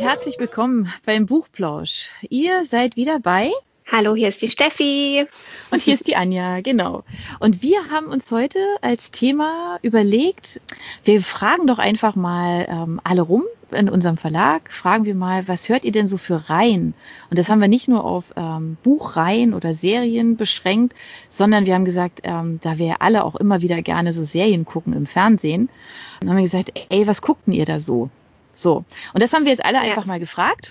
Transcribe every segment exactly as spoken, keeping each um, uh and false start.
herzlich willkommen beim Buchplausch. Ihr seid wieder bei... Hallo, hier ist die Steffi. Und hier ist die Anja, genau. Und wir haben uns heute als Thema überlegt, wir fragen doch einfach mal ähm, alle rum in unserem Verlag, fragen wir mal, was hört ihr denn so für Reihen? Und das haben wir nicht nur auf ähm, Buchreihen oder Serien beschränkt, sondern wir haben gesagt, ähm, da wir alle auch immer wieder gerne so Serien gucken im Fernsehen, dann haben wir gesagt, ey, was guckt denn ihr da so? So, und das haben wir jetzt alle ja. einfach mal gefragt.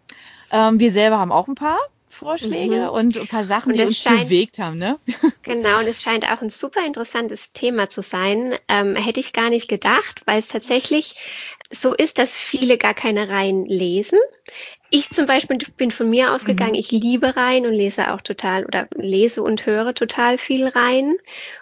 Ähm, wir selber haben auch ein paar Vorschläge mhm. und ein paar Sachen, und die uns scheint, bewegt haben, ne? Genau, und es scheint auch ein super interessantes Thema zu sein. Ähm, hätte ich gar nicht gedacht, weil es tatsächlich so ist, dass viele gar keine Reihen lesen. Ich zum Beispiel bin von mir ausgegangen, mhm. ich liebe Reihen und lese auch total oder lese und höre total viel Reihen.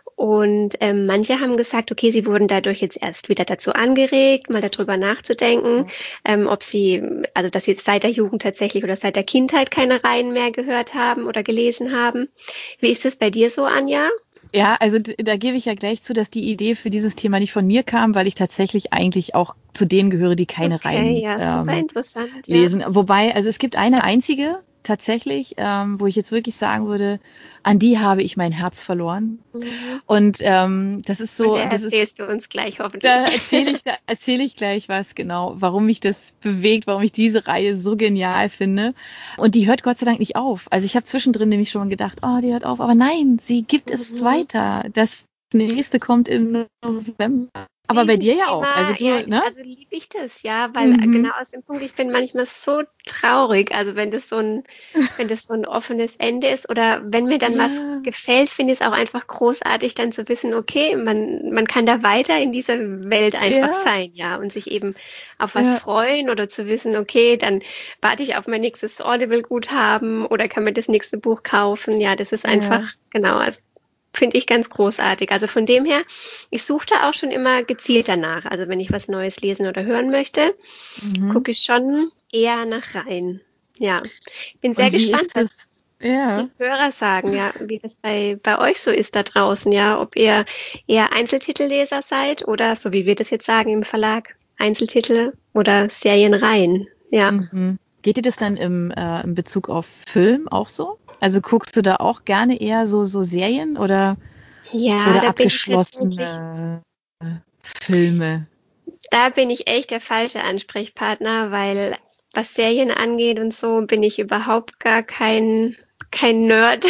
Und ähm, manche haben gesagt, okay, sie wurden dadurch jetzt erst wieder dazu angeregt, mal darüber nachzudenken, mhm. ähm, ob sie, also dass sie jetzt seit der Jugend tatsächlich oder seit der Kindheit keine Reihen mehr gehört haben oder gelesen haben. Wie ist es bei dir so, Anja? Ja, also da gebe ich ja gleich zu, dass die Idee für dieses Thema nicht von mir kam, weil ich tatsächlich eigentlich auch zu denen gehöre, die keine okay, Reihen ja, super ähm, interessant, lesen. Ja. Wobei, also es gibt eine einzige tatsächlich, ähm, wo ich jetzt wirklich sagen würde, an die habe ich mein Herz verloren. Mhm. Und ähm, das ist so. Und da das erzählst ist, du uns gleich hoffentlich. Da erzähle ich, da erzähle ich gleich was, genau, warum mich das bewegt, warum ich diese Reihe so genial finde. Und die hört Gott sei Dank nicht auf. Also ich habe zwischendrin nämlich schon gedacht, oh, die hört auf. Aber nein, sie gibt es mhm. weiter. Das nächste kommt im November. Aber bei dir ja Thema, auch. Also du, ja, ne? Also liebe ich das, ja, weil Mhm. genau aus dem Punkt, ich bin manchmal so traurig, also wenn das so ein, wenn das so ein offenes Ende ist oder wenn mir dann ja. was gefällt, finde ich es auch einfach großartig, dann zu wissen, okay, man, man kann da weiter in dieser Welt einfach ja. sein, ja, und sich eben auf was ja. freuen oder zu wissen, okay, dann warte ich auf mein nächstes Audible-Guthaben oder kann mir das nächste Buch kaufen, ja, das ist einfach, ja. genau, also finde ich ganz großartig. Also von dem her, ich suche da auch schon immer gezielt danach. Also wenn ich was Neues lesen oder hören möchte, mhm. gucke ich schon eher nach rein. Ja, bin sehr gespannt, was ja. die Hörer sagen, ja, wie das bei, bei euch so ist da draußen, ja, ob ihr eher Einzeltitelleser seid oder, so wie wir das jetzt sagen im Verlag, Einzeltitel oder Serienreihen. Ja. Mhm. Geht dir das dann im, äh, in Bezug auf Film auch so? Also guckst du da auch gerne eher so, so Serien oder, ja, oder da abgeschlossene bin ich Filme? Da bin ich echt der falsche Ansprechpartner, weil was Serien angeht und so, bin ich überhaupt gar kein, kein Nerd.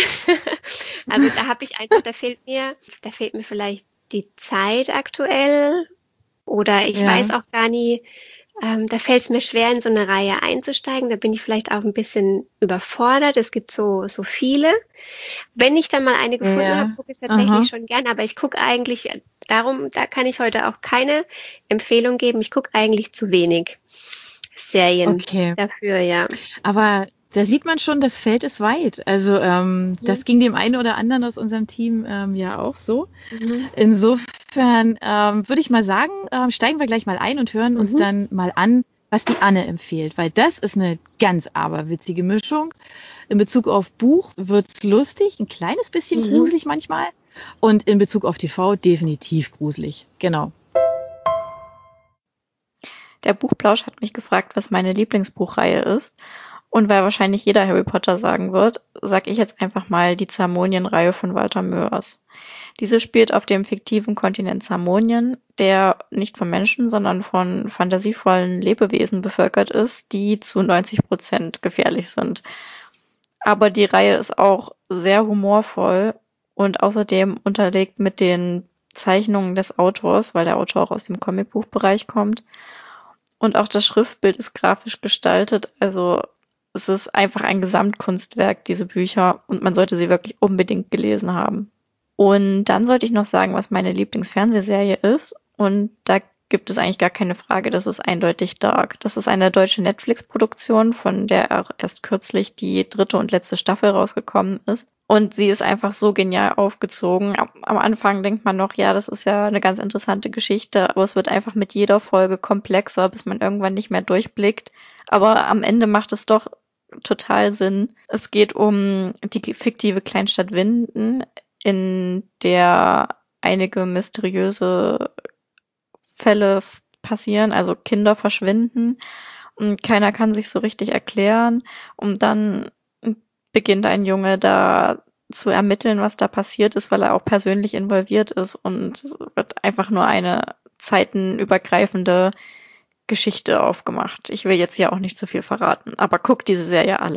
Also da habe ich einfach, da fehlt mir, da fehlt mir vielleicht die Zeit aktuell oder ich ja. weiß auch gar nie, Ähm, da fällt es mir schwer, in so eine Reihe einzusteigen. Da bin ich vielleicht auch ein bisschen überfordert. Es gibt so so viele. Wenn ich dann mal eine gefunden ja. habe, gucke ich es tatsächlich Aha. schon gern. Aber ich gucke eigentlich, darum, da kann ich heute auch keine Empfehlung geben. Ich gucke eigentlich zu wenig Serien okay. dafür, ja. Aber da sieht man schon, das Feld ist weit. Also ähm, mhm. das ging dem einen oder anderen aus unserem Team ähm, ja auch so. Mhm. Insofern ähm, würde ich mal sagen, ähm, steigen wir gleich mal ein und hören mhm. uns dann mal an, was die Anne empfiehlt. Weil das ist eine ganz aberwitzige Mischung. In Bezug auf Buch wird's lustig, ein kleines bisschen mhm. gruselig manchmal. Und in Bezug auf T V definitiv gruselig. Genau. Der Buchplausch hat mich gefragt, was meine Lieblingsbuchreihe ist. Und weil wahrscheinlich jeder Harry Potter sagen wird, sage ich jetzt einfach mal die Zamonien-Reihe von Walter Mörs. Diese spielt auf dem fiktiven Kontinent Zamonien, der nicht von Menschen, sondern von fantasievollen Lebewesen bevölkert ist, die zu neunzig Prozent gefährlich sind. Aber die Reihe ist auch sehr humorvoll und außerdem unterlegt mit den Zeichnungen des Autors, weil der Autor auch aus dem Comicbuchbereich kommt. Und auch das Schriftbild ist grafisch gestaltet, also es ist einfach ein Gesamtkunstwerk, diese Bücher, und man sollte sie wirklich unbedingt gelesen haben. Und dann sollte ich noch sagen, was meine Lieblingsfernsehserie ist. Und da gibt es eigentlich gar keine Frage, das ist eindeutig Dark. Das ist eine deutsche Netflix-Produktion, von der auch erst kürzlich die dritte und letzte Staffel rausgekommen ist. Und sie ist einfach so genial aufgezogen. Am Anfang denkt man noch, ja, das ist ja eine ganz interessante Geschichte, aber es wird einfach mit jeder Folge komplexer, bis man irgendwann nicht mehr durchblickt. Aber am Ende macht es doch total Sinn. Es geht um die fiktive Kleinstadt Winden, in der einige mysteriöse Fälle passieren, also Kinder verschwinden und keiner kann sich so richtig erklären. Und dann beginnt ein Junge da zu ermitteln, was da passiert ist, weil er auch persönlich involviert ist, und es wird einfach nur eine zeitenübergreifende Geschichte aufgemacht. Ich will jetzt ja auch nicht zu viel verraten, aber guckt diese Serie alle.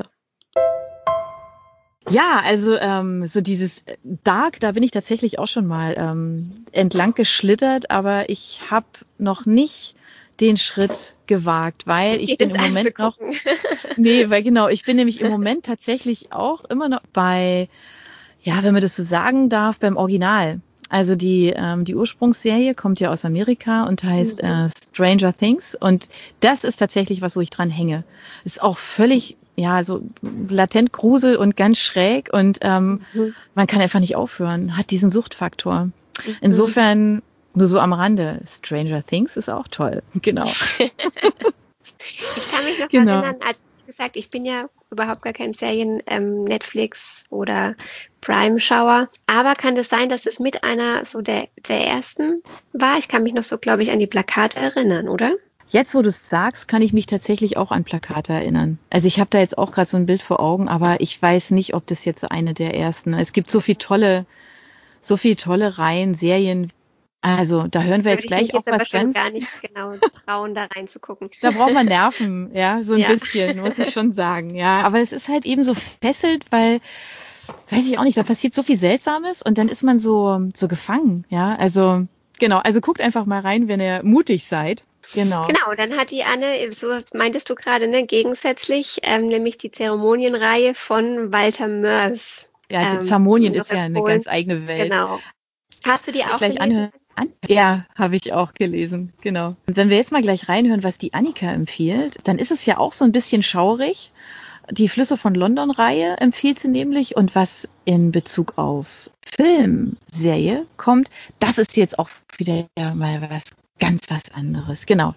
Ja, also ähm, so dieses Dark, da bin ich tatsächlich auch schon mal ähm, entlang geschlittert, aber ich habe noch nicht den Schritt gewagt, weil ich Geht bin es im Moment noch, anzugucken. nee, weil genau, ich bin nämlich im Moment tatsächlich auch immer noch bei, ja, wenn man das so sagen darf, beim Original. Also die ähm, die Ursprungsserie kommt ja aus Amerika und heißt Mhm. äh, Stranger Things, und das ist tatsächlich was, wo ich dran hänge. Ist auch völlig, ja, so latent Grusel und ganz schräg, und ähm, Mhm. man kann einfach nicht aufhören, hat diesen Suchtfaktor. Mhm. Insofern nur so am Rande. Stranger Things ist auch toll. Genau. Ich kann mich noch Genau. erinnern, als wie gesagt, ich bin ja überhaupt gar kein Serien, ähm, Netflix oder Prime-Schauer. Aber kann das sein, dass es mit einer so der, der ersten war? Ich kann mich noch so, glaube ich, an die Plakate erinnern, oder? Jetzt, wo du es sagst, kann ich mich tatsächlich auch an Plakate erinnern. Also ich habe da jetzt auch gerade so ein Bild vor Augen, aber ich weiß nicht, ob das jetzt eine der ersten. Es gibt so viele tolle, so viele tolle Reihen, Serien. Also da hören wir Würde jetzt ich gleich mich auch jetzt aber was schon ganz. gar nicht genau trauen, da reinzugucken. Da braucht man Nerven, ja, so ein Ja. bisschen, muss ich schon sagen, ja. Aber es ist halt eben so fesselt, weil, weiß ich auch nicht, da passiert so viel Seltsames und dann ist man so, so gefangen, ja. Also, genau, also guckt einfach mal rein, wenn ihr mutig seid. Genau. Genau, dann hat die Anne, so meintest du gerade, ne, gegensätzlich, ähm, nämlich die Zeremonienreihe von Walter Mörs. Ja, die ähm, Zamonien noch ist ja eine empfohlen. ganz eigene Welt. Genau. Hast du die Ich auch gleich gelesen? anhören. An? Ja, habe ich auch gelesen, genau. Und wenn wir jetzt mal gleich reinhören, was die Annika empfiehlt, dann ist es ja auch so ein bisschen schaurig. Die Flüsse von London-Reihe empfiehlt sie nämlich, und was in Bezug auf Filmserie kommt, das ist jetzt auch wieder mal was ganz was anderes. Genau.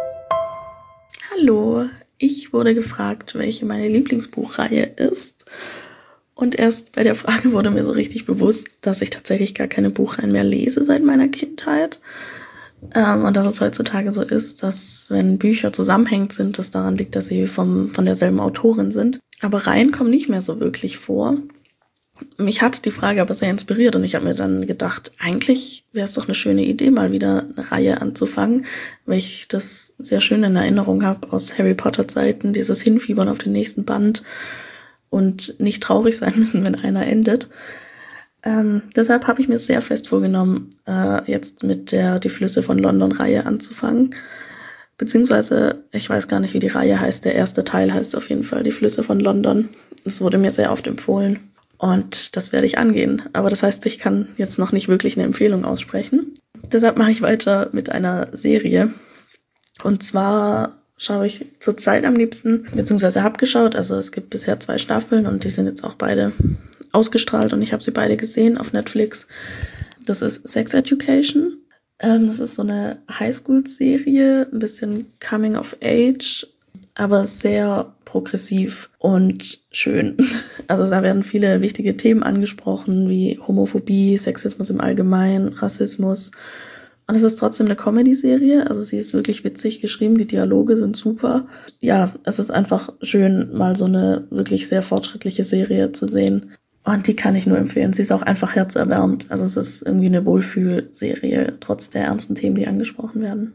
Hallo, ich wurde gefragt, welche meine Lieblingsbuchreihe ist. Und erst bei der Frage wurde mir so richtig bewusst, dass ich tatsächlich gar keine Buchreihen mehr lese seit meiner Kindheit. Ähm, und dass es heutzutage so ist, dass wenn Bücher zusammenhängend sind, das daran liegt, dass sie vom, von derselben Autorin sind. Aber Reihen kommen nicht mehr so wirklich vor. Mich hat die Frage aber sehr inspiriert und ich habe mir dann gedacht, eigentlich wäre es doch eine schöne Idee, mal wieder eine Reihe anzufangen, weil ich das sehr schön in Erinnerung habe aus Harry Potter Zeiten, dieses Hinfiebern auf den nächsten Band und nicht traurig sein müssen, wenn einer endet. Ähm, deshalb habe ich mir sehr fest vorgenommen, äh, jetzt mit der Die Flüsse von London Reihe anzufangen. Beziehungsweise, ich weiß gar nicht, wie die Reihe heißt. Der erste Teil heißt auf jeden Fall Die Flüsse von London. Das wurde mir sehr oft empfohlen. Und das werde ich angehen. Aber das heißt, ich kann jetzt noch nicht wirklich eine Empfehlung aussprechen. Deshalb mache ich weiter mit einer Serie. Und zwar schaue ich zurzeit am liebsten, beziehungsweise habe geschaut. Also es gibt bisher zwei Staffeln und die sind jetzt auch beide ausgestrahlt und ich habe sie beide gesehen auf Netflix. Das ist Sex Education. Ähm, das ist so eine Highschool-Serie, ein bisschen Coming of Age, aber sehr progressiv und schön. Also da werden viele wichtige Themen angesprochen, wie Homophobie, Sexismus im Allgemeinen, Rassismus. Und es ist trotzdem eine Comedy-Serie, also sie ist wirklich witzig geschrieben, die Dialoge sind super. Ja, es ist einfach schön, mal so eine wirklich sehr fortschrittliche Serie zu sehen. Und die kann ich nur empfehlen. Sie ist auch einfach herzerwärmend. Also es ist irgendwie eine Wohlfühlserie, trotz der ernsten Themen, die angesprochen werden.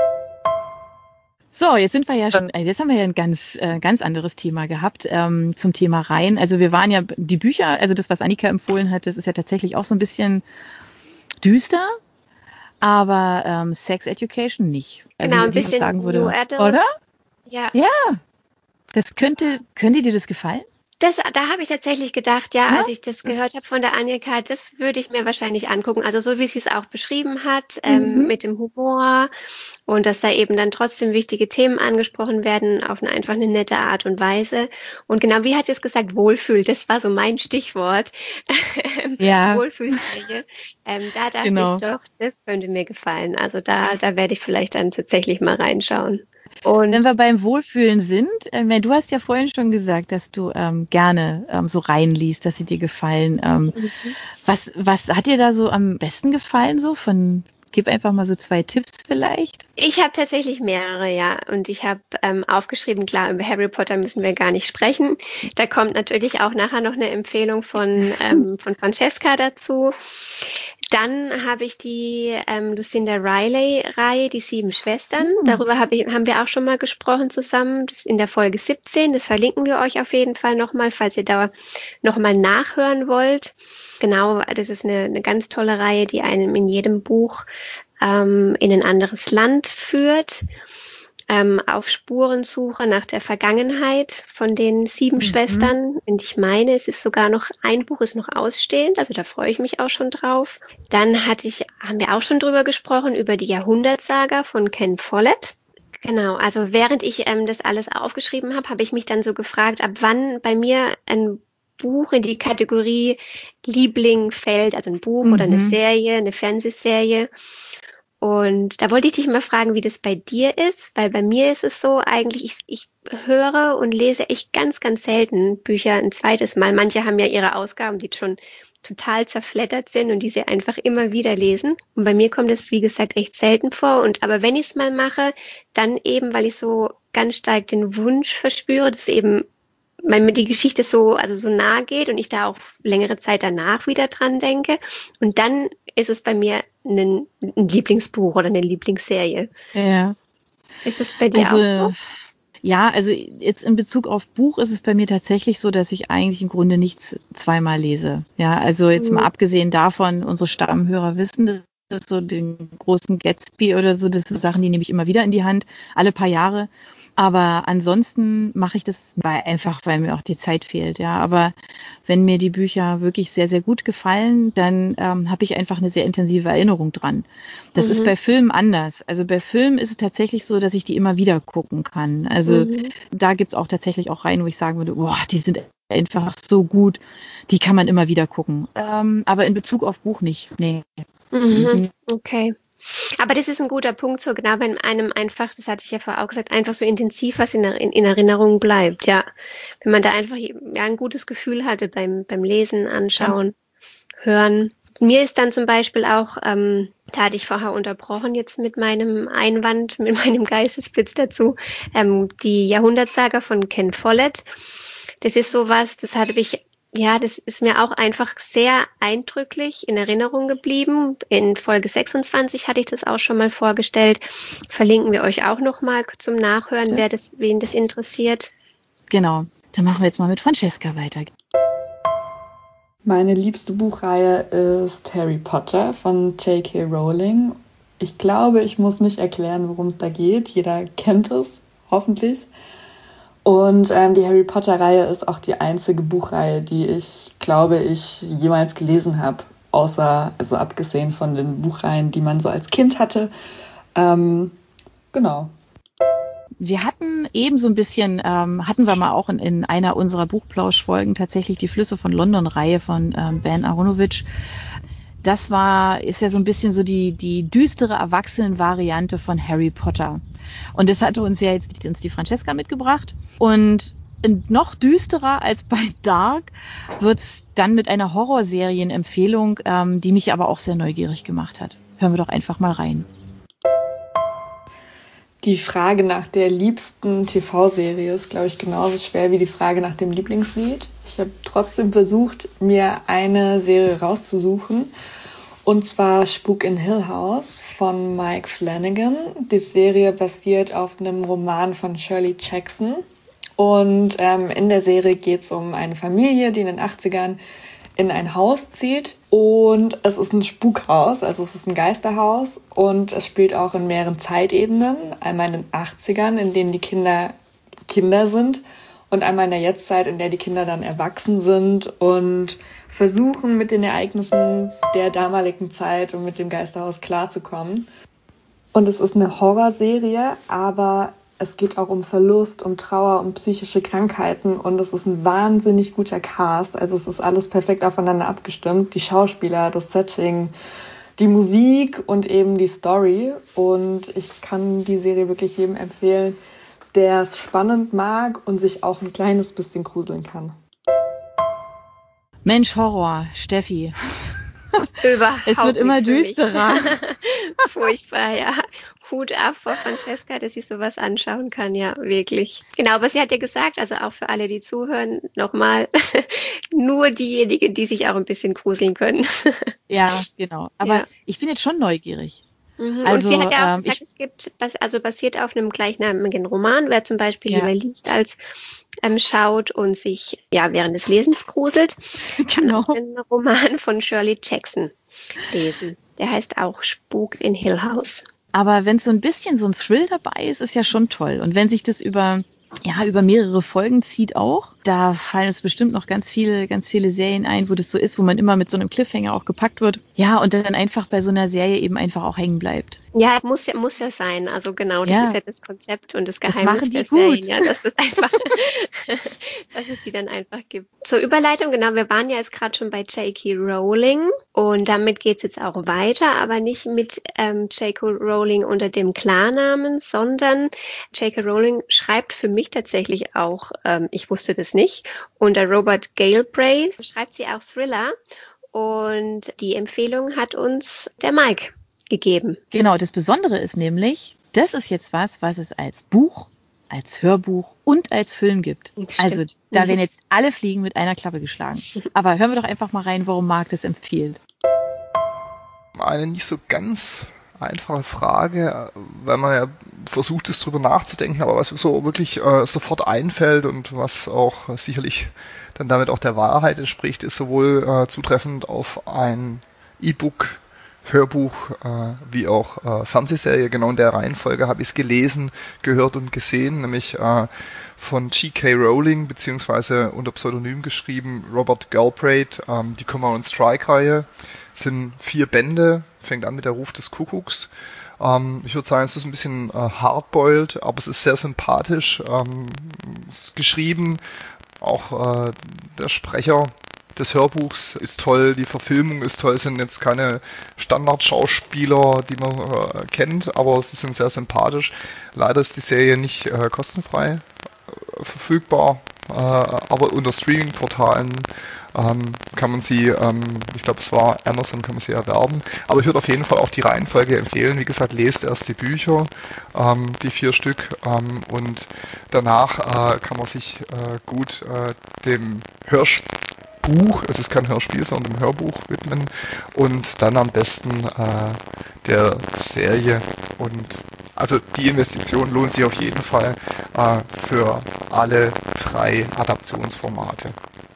So, jetzt sind wir ja schon, jetzt haben wir ja ein ganz, äh, ganz anderes Thema gehabt ähm, zum Thema Reihen. Also wir waren ja, die Bücher, also das, was Annika empfohlen hat, das ist ja tatsächlich auch so ein bisschen düster, aber ähm, Sex Education nicht. Also Genau, ein die bisschen sagen würde, New Adult. oder? Ja. Ja, das könnte, könnte dir das gefallen? Das, da habe ich tatsächlich gedacht, ja, Ja, als ich das gehört habe von der Annika, das würde ich mir wahrscheinlich angucken. Also so wie sie es auch beschrieben hat, ähm, Mhm. mit dem Humor und dass da eben dann trotzdem wichtige Themen angesprochen werden auf eine einfach eine nette Art und Weise. Und genau, wie hat sie es gesagt, Wohlfühl, das war so mein Stichwort. Ja. Wohlfühlserie. Ähm, da dachte Genau. ich doch, das könnte mir gefallen. Also da, da werde ich vielleicht dann tatsächlich mal reinschauen. Und Wenn wir beim Wohlfühlen sind, äh, du hast ja vorhin schon gesagt, dass du ähm, gerne ähm, so reinliest, dass sie dir gefallen. Ähm, Mhm. was, was hat dir da so am besten gefallen, so von Gib einfach mal so zwei Tipps vielleicht. Ich habe tatsächlich mehrere, ja. Und ich habe ähm, aufgeschrieben, klar, über Harry Potter müssen wir gar nicht sprechen. Da kommt natürlich auch nachher noch eine Empfehlung von, ähm, von Francesca dazu. Dann habe ich die ähm, Lucinda Riley-Reihe, die Sieben Schwestern. Mhm. Darüber hab ich, haben wir auch schon mal gesprochen zusammen, das ist in der Folge siebzehn. Das verlinken wir euch auf jeden Fall nochmal, falls ihr da nochmal nachhören wollt. Genau, das ist eine, eine ganz tolle Reihe, die einem in jedem Buch ähm, in ein anderes Land führt. Ähm, auf Spurensuche nach der Vergangenheit von den sieben mhm. Schwestern. Und ich meine, es ist sogar noch, ein Buch ist noch ausstehend, also da freue ich mich auch schon drauf. Dann hatte ich, haben wir auch schon drüber gesprochen, über die Jahrhundertsaga von Ken Follett. Genau, also während ich ähm, das alles aufgeschrieben habe, habe ich mich dann so gefragt, ab wann bei mir ein Buch in die Kategorie Liebling fällt, also ein Buch mhm. oder eine Serie, eine Fernsehserie. Und da wollte ich dich mal fragen, wie das bei dir ist, weil bei mir ist es so eigentlich, ich, ich höre und lese echt ganz, ganz selten Bücher ein zweites Mal. Manche haben ja ihre Ausgaben, die schon total zerfleddert sind und die sie einfach immer wieder lesen. Und bei mir kommt es, wie gesagt, echt selten vor. Und aber wenn ich es mal mache, dann eben, weil ich so ganz stark den Wunsch verspüre, dass eben, weil mir die Geschichte so, also so nahe geht und ich da auch längere Zeit danach wieder dran denke. Und dann ist es bei mir ein, ein Lieblingsbuch oder eine Lieblingsserie. Ja. Ist das bei dir also, auch so? Ja, also jetzt in Bezug auf Buch ist es bei mir tatsächlich so, dass ich eigentlich im Grunde nichts zweimal lese. Ja, also jetzt mhm. mal abgesehen davon, unsere Stammhörer wissen, das so den großen Gatsby oder so, das sind Sachen, die nehme ich immer wieder in die Hand, alle paar Jahre. Aber ansonsten mache ich das weil, einfach, weil mir auch die Zeit fehlt. Ja, aber wenn mir die Bücher wirklich sehr, sehr gut gefallen, dann ähm, habe ich einfach eine sehr intensive Erinnerung dran. Das mhm. ist bei Filmen anders. Also bei Filmen ist es tatsächlich so, dass ich die immer wieder gucken kann. Also mhm. da gibt's auch tatsächlich auch Reihen, wo ich sagen würde, boah, die sind einfach so gut, die kann man immer wieder gucken. Ähm, aber in Bezug auf Buch nicht. Nee. Mhm. Mhm. Okay. Aber das ist ein guter Punkt, so genau, wenn einem einfach, das hatte ich ja vorher auch gesagt, einfach so intensiv was in, in, in Erinnerung bleibt, ja. Wenn man da einfach ja, ein gutes Gefühl hatte beim, beim Lesen, Anschauen, ja. Hören. Mir ist dann zum Beispiel auch, ähm, da hatte ich vorher unterbrochen jetzt mit meinem Einwand, mit meinem Geistesblitz dazu, ähm, die Jahrhundertsaga von Ken Follett. Das ist sowas, das hatte ich Ja, das ist mir auch einfach sehr eindrücklich in Erinnerung geblieben. In Folge sechsundzwanzig hatte ich das auch schon mal vorgestellt. Verlinken wir euch auch nochmal zum Nachhören, ja. wer das, wen das interessiert. Genau, dann machen wir jetzt mal mit Francesca weiter. Meine liebste Buchreihe ist Harry Potter von J K Rowling. Ich glaube, ich muss nicht erklären, worum es da geht. Jeder kennt es, hoffentlich. Und ähm, die Harry Potter-Reihe ist auch die einzige Buchreihe, die ich, glaube ich, jemals gelesen habe. Außer, also abgesehen von den Buchreihen, die man so als Kind hatte. Ähm, genau. Wir hatten eben so ein bisschen, ähm, hatten wir mal auch in, in einer unserer Buchplausch-Folgen tatsächlich die Flüsse von London-Reihe von ähm, Ben Aronovich. Das war, ist ja so ein bisschen so die, die düstere Erwachsenen-Variante von Harry Potter. Und das hatte uns ja jetzt uns die Francesca mitgebracht. Und noch düsterer als bei Dark wird's dann mit einer Horrorserienempfehlung, ähm, die mich aber auch sehr neugierig gemacht hat. Hören wir doch einfach mal rein. Die Frage nach der liebsten T V-Serie ist, glaube ich, genauso schwer wie die Frage nach dem Lieblingslied. Ich habe trotzdem versucht, mir eine Serie rauszusuchen. Und zwar Spuk in Hill House von Mike Flanagan. Die Serie basiert auf einem Roman von Shirley Jackson. Und ähm, in der Serie geht es um eine Familie, die in den achtzigern in ein Haus zieht. Und es ist ein Spukhaus, also es ist ein Geisterhaus. Und es spielt auch in mehreren Zeitebenen. Einmal in den achtzigern, in denen die Kinder Kinder sind. Und einmal in der Jetztzeit, in der die Kinder dann erwachsen sind und versuchen, mit den Ereignissen der damaligen Zeit und mit dem Geisterhaus klarzukommen. Und es ist eine Horrorserie, aber es geht auch um Verlust, um Trauer, um psychische Krankheiten und es ist ein wahnsinnig guter Cast. Also es ist alles perfekt aufeinander abgestimmt. Die Schauspieler, das Setting, die Musik und eben die Story. Und ich kann die Serie wirklich jedem empfehlen, der es spannend mag und sich auch ein kleines bisschen gruseln kann. Mensch, Horror, Steffi. Überhaupt Es wird immer nicht für mich. düsterer. Furchtbar, ja. Hut ab vor Francesca, dass ich sowas anschauen kann, ja, wirklich. Genau, aber sie hat ja gesagt, also auch für alle, die zuhören, nochmal, nur diejenigen, die sich auch ein bisschen gruseln können. Ja, genau. Aber Ja. ich bin jetzt schon neugierig. Mhm. Also, und sie hat ja auch ähm, gesagt, ich- es gibt, was, also basiert auf einem gleichnamigen Roman, wer zum Beispiel Ja. lieber liest als ähm, schaut und sich ja während des Lesens gruselt, kann Genau. auch den Roman von Shirley Jackson lesen. Der heißt auch Spuk in Hill House. Aber wenn so ein bisschen so ein Thrill dabei ist, ist ja schon toll. Und wenn sich das über, ja, über mehrere Folgen zieht auch, da fallen uns bestimmt noch ganz viele, ganz viele Serien ein, wo das so ist, wo man immer mit so einem Cliffhanger auch gepackt wird. Ja, und dann einfach bei so einer Serie eben einfach auch hängen bleibt. Ja, muss ja, muss ja sein. Also genau, das Ja. ist ja das Konzept und das Das Geheimnis machen die der gut. Serien, ja, dass es einfach, dass es sie dann einfach gibt. Zur Überleitung, genau, wir waren ja jetzt gerade schon bei J K. Rowling und damit geht's jetzt auch weiter, aber nicht mit ähm, J K. Rowling unter dem Klarnamen, sondern J K. Rowling schreibt für mich tatsächlich auch, ähm, ich wusste das nicht, unter Robert Galbraith schreibt sie auch Thriller und die Empfehlung hat uns der Mike gegeben. Genau, das Besondere ist nämlich, das ist jetzt was, was es als Buch, als Hörbuch und als Film gibt. Stimmt. Also da Mhm. werden jetzt alle Fliegen mit einer Klappe geschlagen. Aber hören wir doch einfach mal rein, warum Marc das empfiehlt. Eine nicht so ganz einfache Frage, weil man ja versucht ist, drüber nachzudenken, aber was mir so wirklich äh, sofort einfällt und was auch sicherlich dann damit auch der Wahrheit entspricht, ist sowohl äh, zutreffend auf ein E-Book, Hörbuch äh, wie auch äh, Fernsehserie. Genau in der Reihenfolge habe ich es gelesen, gehört und gesehen, nämlich äh, von J K. Rowling, beziehungsweise unter Pseudonym geschrieben Robert Galbraith, ähm, die Command Strike-Reihe. Sind vier Bände, fängt an mit der Ruf des Kuckucks. Ähm, ich würde sagen, es ist ein bisschen äh, hardboiled, aber es ist sehr sympathisch ähm, ist geschrieben. Auch äh, der Sprecher des Hörbuchs ist toll, die Verfilmung ist toll, es sind jetzt keine Standardschauspieler, die man äh, kennt, aber sie sind sehr sympathisch. Leider ist die Serie nicht äh, kostenfrei äh, verfügbar, äh, aber unter Streaming-Portalen ähm, kann man sie, ähm, ich glaube es war Amazon, kann man sie erwerben. Aber ich würde auf jeden Fall auch die Reihenfolge empfehlen. Wie gesagt, lest erst die Bücher, ähm, die vier Stück, ähm, und danach äh, kann man sich äh, gut äh, dem Hörbuch, es ist kein Hörspiel, sondern dem Hörbuch widmen und dann am besten äh, der Serie. Und also die Investition lohnt sich auf jeden Fall äh, für alle drei Adaptionsformate.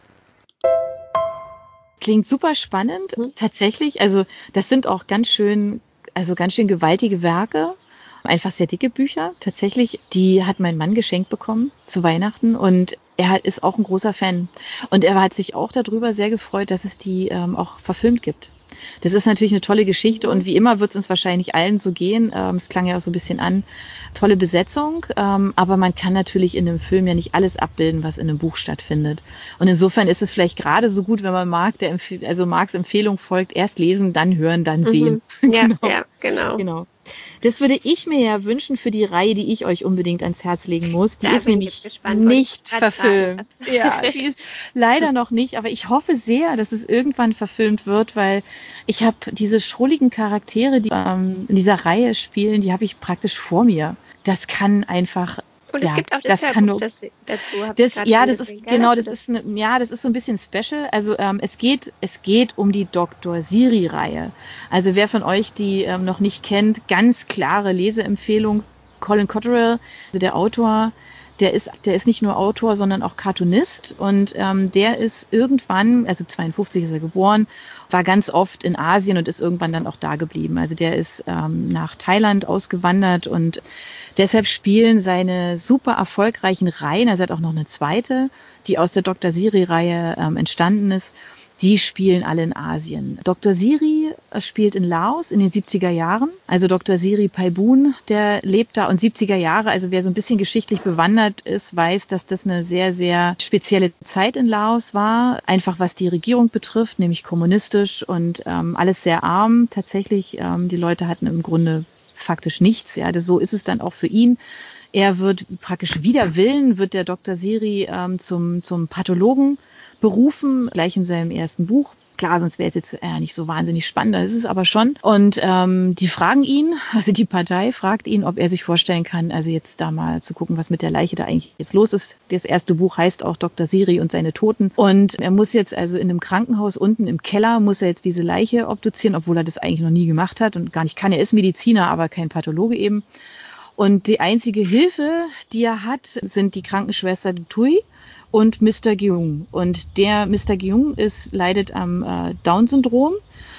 Klingt super spannend, Mhm. tatsächlich. Also das sind auch ganz schön, also ganz schön gewaltige Werke. Einfach sehr dicke Bücher. Tatsächlich, die hat mein Mann geschenkt bekommen zu Weihnachten und er hat, ist auch ein großer Fan. Und er hat sich auch darüber sehr gefreut, dass es die ähm, auch verfilmt gibt. Das ist natürlich eine tolle Geschichte und wie immer wird es uns wahrscheinlich allen so gehen. Ähm, es klang ja auch so ein bisschen an. Tolle Besetzung, ähm, aber man kann natürlich in einem Film ja nicht alles abbilden, was in einem Buch stattfindet. Und insofern ist es vielleicht gerade so gut, wenn man Marc, der Empf- also Marcs Empfehlung folgt, erst lesen, dann hören, dann sehen. Mhm. Ja, Genau. ja, genau. Genau. Das würde ich mir ja wünschen für die Reihe, die ich euch unbedingt ans Herz legen muss. Die Da ist bin ich nämlich jetzt gespannt, wollte ich nicht gerade verfilmt. sagen. Ja, die ist leider noch nicht, aber ich hoffe sehr, dass es irgendwann verfilmt wird, weil ich habe diese schrulligen Charaktere, die ähm, in dieser Reihe spielen, die habe ich praktisch vor mir. Das kann einfach Und es ja, gibt auch das, das kann Hörbuch nur- das, dazu. hab ich Das, grad ja, schon das gesehen, ist gell? genau, Also das ist eine, ja, das ist so ein bisschen special. Also ähm, es geht, es geht um die Doktor Siri-Reihe. Also wer von euch die ähm, noch nicht kennt, ganz klare Leseempfehlung. Colin Cottrell, also der Autor, der ist, der ist nicht nur Autor, sondern auch Cartoonist und ähm, der ist irgendwann, also zweiundfünfzig ist er geboren, war ganz oft in Asien und ist irgendwann dann auch da geblieben. Also der ist ähm, nach Thailand ausgewandert und deshalb spielen seine super erfolgreichen Reihen, also er hat auch noch eine zweite, die aus der Doktor Siri-Reihe ähm, entstanden ist, die spielen alle in Asien. Doktor Siri spielt in Laos in den siebziger Jahren. Also Doktor Siri Paibun, der lebt da und siebziger Jahre. Also wer so ein bisschen geschichtlich bewandert ist, weiß, dass das eine sehr, sehr spezielle Zeit in Laos war. Einfach was die Regierung betrifft, nämlich kommunistisch und ähm, alles sehr arm. Tatsächlich, ähm, die Leute hatten im Grunde faktisch nichts. Ja, das, so ist es dann auch für ihn. Er wird praktisch wider Willen, wird der Doktor Siri ähm, zum, zum Pathologen berufen, gleich in seinem ersten Buch. klar, sonst wäre es jetzt äh, nicht so wahnsinnig spannend. Das ist es aber schon. Und ähm, die fragen ihn, also die Partei fragt ihn, ob er sich vorstellen kann, also jetzt da mal zu gucken, was mit der Leiche da eigentlich jetzt los ist. Das erste Buch heißt auch Doktor Siri und seine Toten. Und er muss jetzt also in einem Krankenhaus unten im Keller, muss er jetzt diese Leiche obduzieren, obwohl er das eigentlich noch nie gemacht hat und gar nicht kann. Er ist Mediziner, aber kein Pathologe eben. Und die einzige Hilfe, die er hat, sind die Krankenschwester Tui und Mister Gyung. Und der Mister Gyung ist, leidet am äh, Down-Syndrom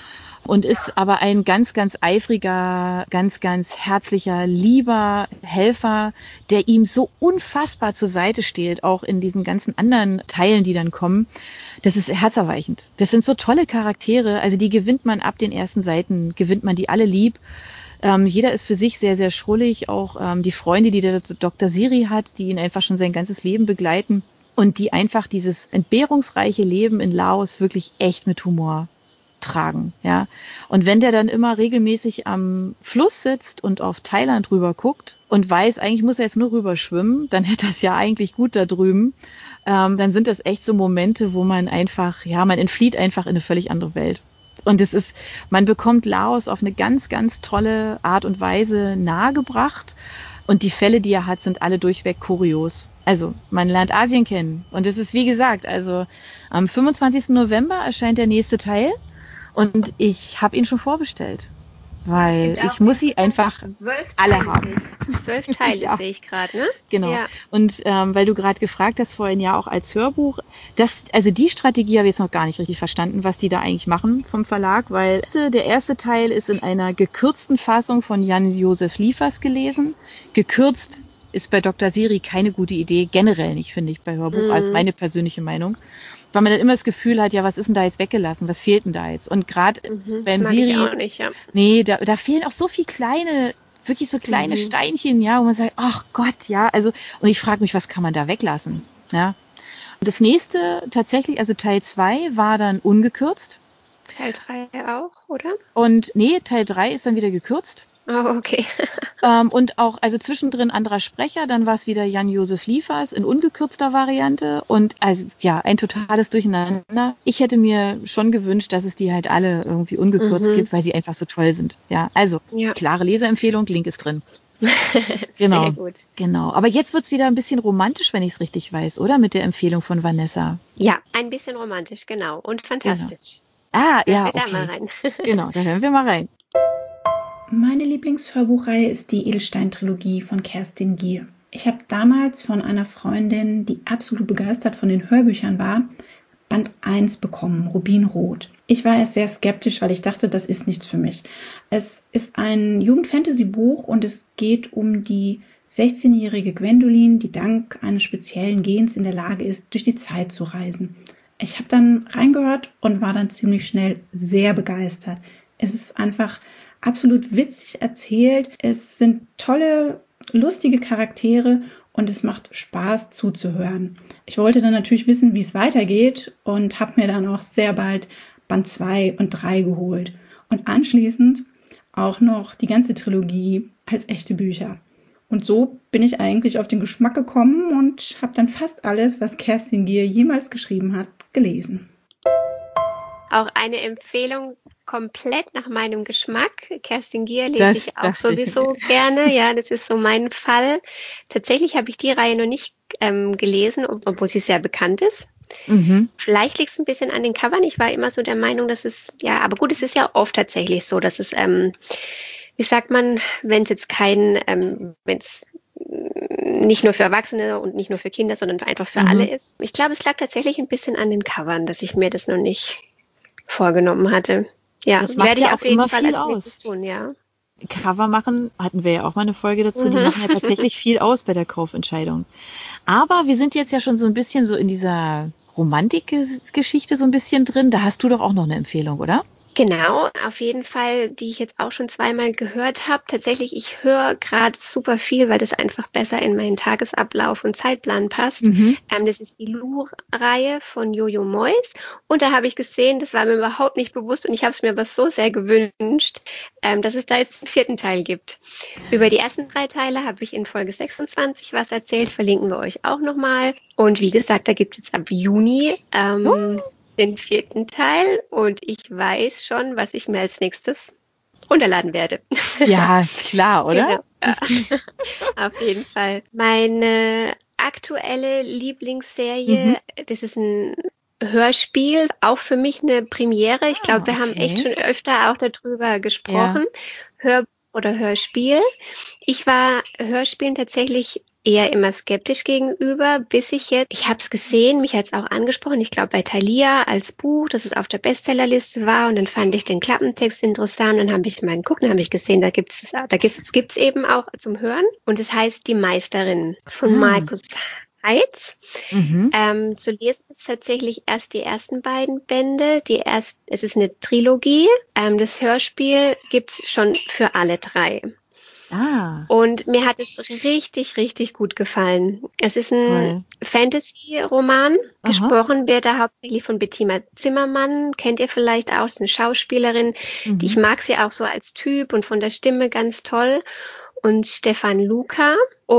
und ist aber ein ganz, ganz eifriger, ganz, ganz herzlicher, lieber Helfer, der ihm so unfassbar zur Seite steht, auch in diesen ganzen anderen Teilen, die dann kommen. Das ist herzerweichend. Das sind so tolle Charaktere, also die gewinnt man ab den ersten Seiten, gewinnt man die alle lieb. Ähm, jeder ist für sich sehr, sehr schrullig, auch ähm, die Freunde, die der Doktor Siri hat, die ihn einfach schon sein ganzes Leben begleiten und die einfach dieses entbehrungsreiche Leben in Laos wirklich echt mit Humor tragen, ja. Und wenn der dann immer regelmäßig am Fluss sitzt und auf Thailand rüber guckt und weiß, eigentlich muss er jetzt nur rüber schwimmen, dann hätte er es ja eigentlich gut da drüben, ähm, dann sind das echt so Momente, wo man einfach, ja, man entflieht einfach in eine völlig andere Welt. Und es ist, man bekommt Laos auf eine ganz, ganz tolle Art und Weise nahegebracht. Und die Fälle, die er hat, sind alle durchweg kurios. Also man lernt Asien kennen. Und es ist, wie gesagt, also am fünfundzwanzigsten November erscheint der nächste Teil. Und ich habe ihn schon vorbestellt. Weil ich, ich muss sie einfach alle haben. Zwölf Teile ja. Sehe ich gerade, ne? Genau. Ja. Und ähm, weil du gerade gefragt hast vorhin ja auch als Hörbuch, das, also die Strategie habe ich jetzt noch gar nicht richtig verstanden, was die da eigentlich machen vom Verlag, weil der erste Teil ist in einer gekürzten Fassung von Jan-Josef Liefers gelesen. Gekürzt ist bei Doktor Siri keine gute Idee, generell nicht, finde ich, bei Hörbuch, mhm. also meine persönliche Meinung. Weil man dann immer das Gefühl hat, ja, was ist denn da jetzt weggelassen? Was fehlt denn da jetzt? Und gerade mhm, beim das Siri, ich auch nicht, ja. nee, da, da fehlen auch so viel kleine, wirklich so kleine mhm. Steinchen, ja, wo man sagt, ach Gott, ja, also, und ich frage mich, was kann man da weglassen? Ja. Und das nächste tatsächlich, also Teil zwei war dann ungekürzt. Teil drei auch, oder? Und nee, Teil drei ist dann wieder gekürzt. Oh, okay. ähm, und auch, also zwischendrin anderer Sprecher, dann war es wieder Jan-Josef Liefers in ungekürzter Variante und also ja, ein totales Durcheinander. Ich hätte mir schon gewünscht, dass es die halt alle irgendwie ungekürzt mhm. gibt, weil sie einfach so toll sind. Ja, also ja. Klare Leseempfehlung, Link ist drin. Genau. Sehr gut. Genau. Aber jetzt wird's wieder ein bisschen romantisch, wenn ich es richtig weiß, oder? Mit der Empfehlung von Vanessa. Ja, ein bisschen romantisch, genau. Und fantastisch. Genau. Ah, ja, okay. Da mal rein. Genau, da hören wir mal rein. Meine Lieblingshörbuchreihe ist die Edelstein-Trilogie von Kerstin Gier. Ich habe damals von einer Freundin, die absolut begeistert von den Hörbüchern war, Band eins bekommen, Rubinrot. Ich war erst sehr skeptisch, weil ich dachte, das ist nichts für mich. Es ist ein Jugend-Fantasy-Buch und es geht um die sechzehnjährige Gwendoline, die dank eines speziellen Gens in der Lage ist, durch die Zeit zu reisen. Ich habe dann reingehört und war dann ziemlich schnell sehr begeistert. Es ist einfach absolut witzig erzählt. Es sind tolle, lustige Charaktere und es macht Spaß zuzuhören. Ich wollte dann natürlich wissen, wie es weitergeht und habe mir dann auch sehr bald Band zwei und drei geholt. Und anschließend auch noch die ganze Trilogie als echte Bücher. Und so bin ich eigentlich auf den Geschmack gekommen und habe dann fast alles, was Kerstin Gier jemals geschrieben hat, gelesen. Auch eine Empfehlung komplett nach meinem Geschmack. Kerstin Gier lese das, ich auch sowieso ich. gerne. Ja, das ist so mein Fall. Tatsächlich habe ich die Reihe noch nicht ähm, gelesen, obwohl sie sehr bekannt ist. Mhm. Vielleicht liegt es ein bisschen an den Covern. Ich war immer so der Meinung, dass es, ja, aber gut, es ist ja oft tatsächlich so, dass es, ähm, wie sagt man, wenn es jetzt kein, ähm, wenn es nicht nur für Erwachsene und nicht nur für Kinder, sondern einfach für mhm. alle ist. Ich glaube, es lag tatsächlich ein bisschen an den Covern, dass ich mir das noch nicht vorgenommen hatte. Ja, das werde ich ja auf jeden Fall als aus. tun, ja. Cover machen, hatten wir ja auch mal eine Folge dazu, mhm. die machen ja tatsächlich viel aus bei der Kaufentscheidung. Aber wir sind jetzt ja schon so ein bisschen so in dieser Romantik-Geschichte so ein bisschen drin. Da hast du doch auch noch eine Empfehlung, oder? Genau, auf jeden Fall, die ich jetzt auch schon zweimal gehört habe. Tatsächlich, ich höre gerade super viel, weil das einfach besser in meinen Tagesablauf und Zeitplan passt. Mhm. Ähm, das ist die Lu-Reihe von Jojo Moyes. Und da habe ich gesehen, das war mir überhaupt nicht bewusst und ich habe es mir aber so sehr gewünscht, ähm, dass es da jetzt einen vierten Teil gibt. Über die ersten drei Teile habe ich in Folge sechsundzwanzig was erzählt, verlinken wir euch auch nochmal. Und wie gesagt, da gibt es jetzt ab Juni... Ähm, oh. den vierten Teil und ich weiß schon, was ich mir als nächstes runterladen werde. Ja, klar, oder? Genau. Ja. Auf jeden Fall. Meine aktuelle Lieblingsserie, mhm. das ist ein Hörspiel, auch für mich eine Premiere. Ich glaube, wir okay. haben echt schon öfter auch darüber gesprochen. Ja. Hör- oder Hörspiel. Ich war Hörspielen tatsächlich eher immer skeptisch gegenüber, bis ich jetzt, ich habe es gesehen, mich hat es auch angesprochen, ich glaube bei Thalia als Buch, dass es auf der Bestsellerliste war und dann fand ich den Klappentext interessant und dann habe ich mal geguckt, dann habe ich gesehen, da gibt es da gibt's, gibt's eben auch zum Hören und es heißt Die Meisterin von ah. Markus Heitz. Mhm. Ähm, zu lesen ist tatsächlich erst die ersten beiden Bände. Die erst, es ist eine Trilogie. Ähm, das Hörspiel gibt's schon für alle drei. Ah. Und mir hat es richtig, richtig gut gefallen. Es ist ein Fantasy-Roman. Aha. Gesprochen wird er hauptsächlich von Bettina Zimmermann. Kennt ihr vielleicht auch, ist eine Schauspielerin. Mhm. Die, ich mag sie auch so als Typ und von der Stimme ganz toll. Und Stefan Luca.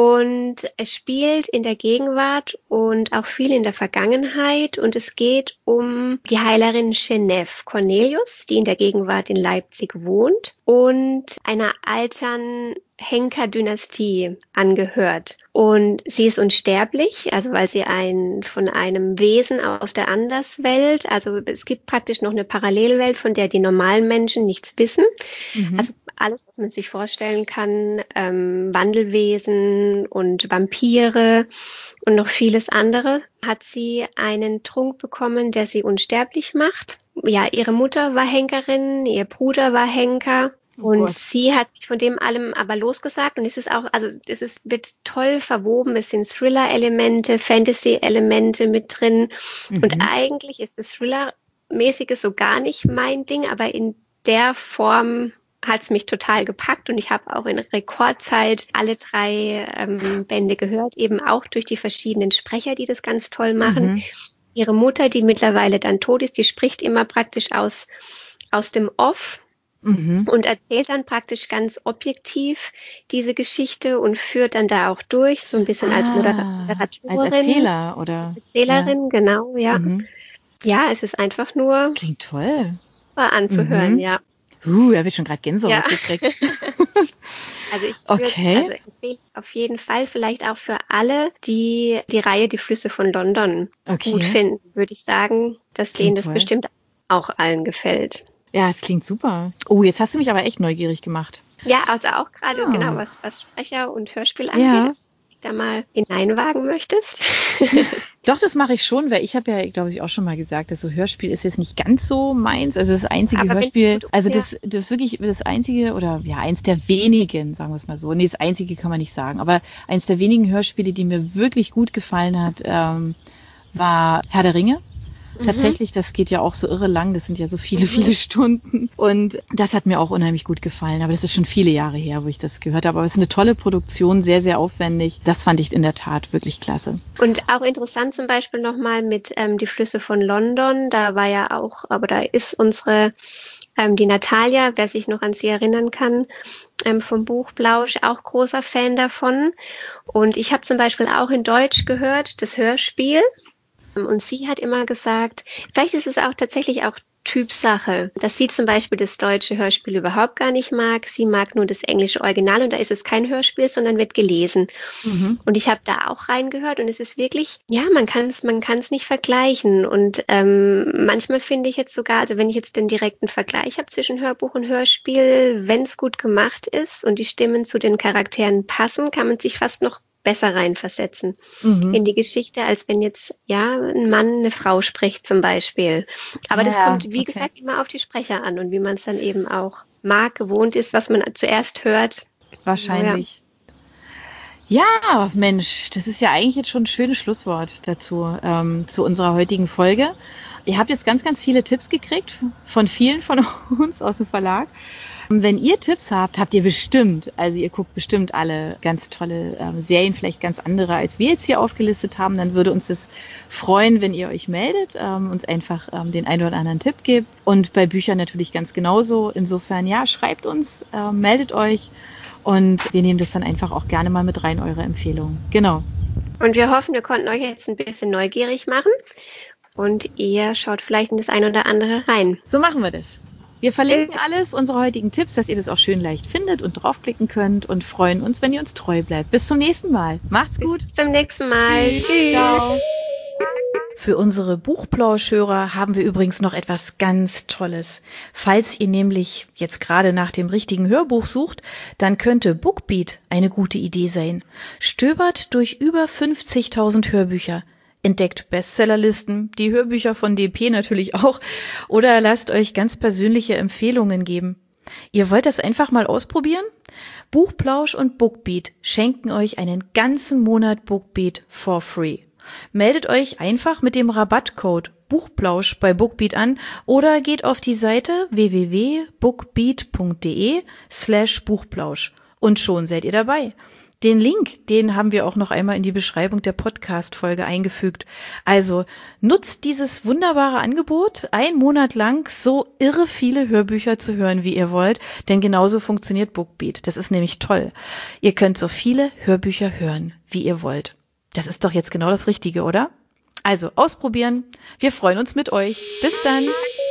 Und es spielt in der Gegenwart und auch viel in der Vergangenheit. Und es geht um die Heilerin Genevieve Cornelius, die in der Gegenwart in Leipzig wohnt und einer alten Henker-Dynastie angehört. Und sie ist unsterblich, also weil sie ein, von einem Wesen aus der Anderswelt, also es gibt praktisch noch eine Parallelwelt, von der die normalen Menschen nichts wissen. Mhm. Also alles, was man sich vorstellen kann, ähm, Wandelwesen und Vampire und noch vieles andere, hat sie einen Trunk bekommen, der sie unsterblich macht. Ja, ihre Mutter war Henkerin, ihr Bruder war Henker. Oh und Gott. Sie hat von dem allem aber losgesagt und es ist auch, also es ist, wird toll verwoben, es sind Thriller-Elemente, Fantasy-Elemente mit drin mhm. und eigentlich ist das Thriller-mäßige so gar nicht mein Ding, aber in der Form hat es mich total gepackt und ich habe auch in Rekordzeit alle drei ähm, Bände gehört, eben auch durch die verschiedenen Sprecher, die das ganz toll machen. Mhm. Ihre Mutter, die mittlerweile dann tot ist, die spricht immer praktisch aus, aus dem Off. Mhm. Und erzählt dann praktisch ganz objektiv diese Geschichte und führt dann da auch durch, so ein bisschen ah, als Moderatorin. Als Erzähler, oder? Erzählerin, ja. Genau, ja. Mhm. Ja, es ist einfach nur... Klingt toll. Anzuhören, mhm. ja. Uh, da habe ich schon gerade Gänsehaut ja. gekriegt. Also ich okay. würde, also empfehle auf jeden Fall vielleicht auch für alle, die die Reihe Die Flüsse von London okay. gut finden, würde ich sagen, dass denen das bestimmt auch allen gefällt. Ja, es klingt super. Oh, jetzt hast du mich aber echt neugierig gemacht. Ja, also auch gerade, ah. genau, was, was Sprecher und Hörspiel angeht, ja. wenn du da mal hineinwagen möchtest. Doch, das mache ich schon, weil ich habe ja, glaube ich, auch schon mal gesagt, dass so Hörspiel ist jetzt nicht ganz so meins. Also das einzige aber Hörspiel, gut, also das, das ist wirklich das einzige oder ja, eins der wenigen, sagen wir es mal so. Nee, das einzige kann man nicht sagen, aber eins der wenigen Hörspiele, die mir wirklich gut gefallen hat, ähm, war Herr der Ringe. Tatsächlich, das geht ja auch so irre lang, das sind ja so viele, viele Stunden und das hat mir auch unheimlich gut gefallen, aber das ist schon viele Jahre her, wo ich das gehört habe, aber es ist eine tolle Produktion, sehr, sehr aufwendig, das fand ich in der Tat wirklich klasse. Und auch interessant zum Beispiel nochmal mit ähm, Die Flüsse von London, da war ja auch, aber da ist unsere, ähm, die Natalia, wer sich noch an sie erinnern kann, ähm, vom Buch Blausch, auch großer Fan davon und ich habe zum Beispiel auch in Deutsch gehört, das Hörspiel. Und sie hat immer gesagt, vielleicht ist es auch tatsächlich auch Typsache, dass sie zum Beispiel das deutsche Hörspiel überhaupt gar nicht mag. Sie mag nur das englische Original und da ist es kein Hörspiel, sondern wird gelesen. Mhm. Und ich habe da auch reingehört und es ist wirklich, ja, man kann es man kann es nicht vergleichen. Und ähm, manchmal finde ich jetzt sogar, also wenn ich jetzt den direkten Vergleich habe zwischen Hörbuch und Hörspiel, wenn es gut gemacht ist und die Stimmen zu den Charakteren passen, kann man sich fast noch besser reinversetzen mhm. in die Geschichte, als wenn jetzt ja ein Mann eine Frau spricht zum Beispiel. Aber ja, das kommt, wie okay. gesagt, immer auf die Sprecher an und wie man es dann eben auch mag, gewohnt ist, was man zuerst hört. Wahrscheinlich. Ja. ja, Mensch, das ist ja eigentlich jetzt schon ein schönes Schlusswort dazu, ähm, zu unserer heutigen Folge. Ihr habt jetzt ganz, ganz viele Tipps gekriegt von vielen von uns aus dem Verlag. Wenn ihr Tipps habt, habt ihr bestimmt, also ihr guckt bestimmt alle ganz tolle ähm, Serien, vielleicht ganz andere, als wir jetzt hier aufgelistet haben, dann würde uns das freuen, wenn ihr euch meldet, ähm, uns einfach ähm, den einen oder anderen Tipp gebt und bei Büchern natürlich ganz genauso. Insofern, ja, schreibt uns, äh, meldet euch und wir nehmen das dann einfach auch gerne mal mit rein, eure Empfehlungen. Genau. Und wir hoffen, wir konnten euch jetzt ein bisschen neugierig machen. und ihr schaut vielleicht in das eine oder andere rein. So machen wir das. Wir verlinken alles, unsere heutigen Tipps, dass ihr das auch schön leicht findet und draufklicken könnt und freuen uns, wenn ihr uns treu bleibt. Bis zum nächsten Mal. Macht's gut. Bis zum nächsten Mal. Tschüss. Tschüss. Ciao. Für unsere Buchplauschhörer haben wir übrigens noch etwas ganz Tolles. Falls ihr nämlich jetzt gerade nach dem richtigen Hörbuch sucht, dann könnte Bookbeat eine gute Idee sein. Stöbert durch über fünfzigtausend Hörbücher. Entdeckt Bestsellerlisten, die Hörbücher von D P natürlich auch, oder lasst euch ganz persönliche Empfehlungen geben. Ihr wollt das einfach mal ausprobieren? Buchplausch und Bookbeat schenken euch einen ganzen Monat Bookbeat for free. Meldet euch einfach mit dem Rabattcode Buchplausch bei Bookbeat an oder geht auf die Seite w w w punkt bookbeat punkt d e slash Buchplausch und schon seid ihr dabei. Den Link, den haben wir auch noch einmal in die Beschreibung der Podcast-Folge eingefügt. Also nutzt dieses wunderbare Angebot, einen Monat lang so irre viele Hörbücher zu hören, wie ihr wollt, denn genauso funktioniert Bookbeat. Das ist nämlich toll. Ihr könnt so viele Hörbücher hören, wie ihr wollt. Das ist doch jetzt genau das Richtige, oder? Also ausprobieren. Wir freuen uns mit euch. Bis dann.